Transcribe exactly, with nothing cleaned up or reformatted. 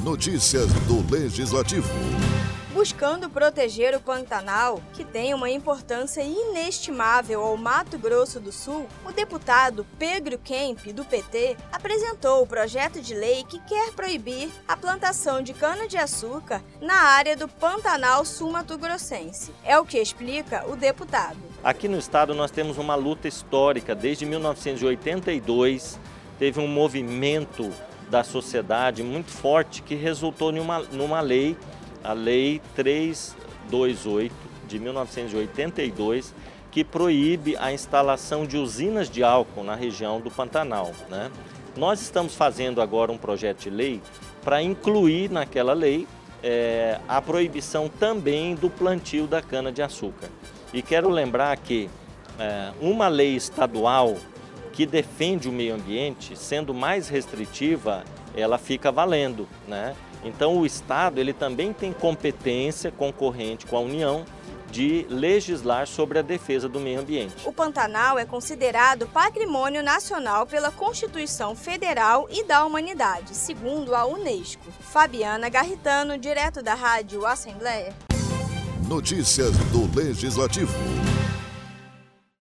Notícias do Legislativo. Buscando proteger o Pantanal, que tem uma importância inestimável ao Mato Grosso do Sul, o deputado Pedro Kemp, do P T, apresentou o projeto de lei que quer proibir a plantação de cana-de-açúcar na área do Pantanal sul-mato-grossense. É o que explica o deputado. Aqui no estado nós temos uma luta histórica. Desde mil novecentos e oitenta e dois, teve um movimento da sociedade muito forte que resultou numa, numa lei, a Lei trezentos e vinte e oito de mil novecentos e oitenta e dois, que proíbe a instalação de usinas de álcool na região do Pantanal, né? Nós estamos fazendo agora um projeto de lei para incluir naquela lei é, a proibição também do plantio da cana-de-açúcar. E quero lembrar que é, uma lei estadual que defende o meio ambiente, sendo mais restritiva, ela fica valendo, né? Então o Estado ele também tem competência concorrente com a União de legislar sobre a defesa do meio ambiente. O Pantanal é considerado patrimônio nacional pela Constituição Federal e da Humanidade, segundo a Unesco. Fabiana Garritano, direto da Rádio Assembleia. Notícias do Legislativo.